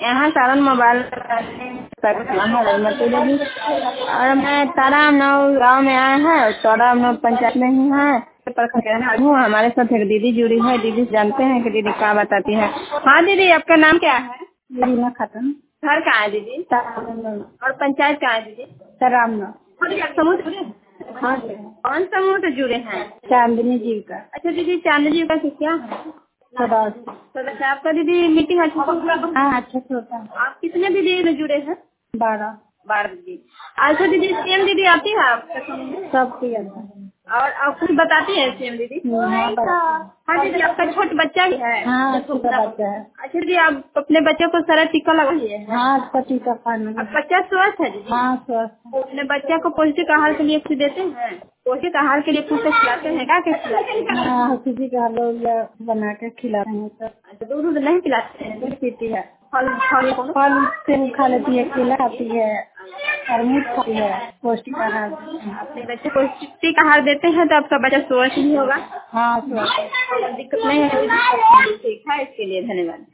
यहाँ सारण मोबाइल देवी और मैं तारामनव गाँव में आया है, तारामनव पंचायत में ही है। हूँ हमारे साथ एक दीदी जुड़ी है। दीदी जानते हैं कि दीदी क्या बताती है। हाँ दीदी, आपका नाम क्या है? रीना खातून। घर कहाँ है दीदी? और पंचायत कहाँ है दीदी? तारामनव। समूह जुड़े? हाँ, कौन समूह से जुड़े हैं? चांदनी जी का। अच्छा दीदी, चांदनी जी का क्या है? सदस्य। आपका दीदी मीटिंग अच्छी से होता है? हाँ, अच्छे से होता है। आप कितने दीदी में जुड़े हैं? 12 दीदी। अच्छा दीदी, सीएम दीदी आती है आपका समूह में? सब किया था। और आप कुछ बताती है सीएम दीदी? हाँ दीदी, आपका छोटा बच्चा ही है? हाँ, छोटा बच्चा है। अच्छा दीदी, आप अपने बच्चे को सारा टीका लगाइए? हाँ, उसका टीका खाना। अब बच्चा स्वस्थ है दीदी? हाँ, स्वस्थ। अपने बच्चे को पौष्टिक आहार के लिए कुछ देते हैं? पौष्टिक आहार के लिए कुछ खिलाते हैं? क्या खिलाते हैं? हाँ, किसी का हलवा बना के खिलाते हैं। अच्छा, दूध नहीं पिलाते हैं? दूध पीती है। फल सेब खा लेती है, केला खाती है, तरबूज खाती है। पौष्टिक आहार। अपने बच्चे को पौष्टिक आहार देते हैं तो आपका बच्चा स्वस्थ भी होगा। हाँ, स्वस्थ। दिक्कत नहीं है। ठीक है, इसके लिए धन्यवाद।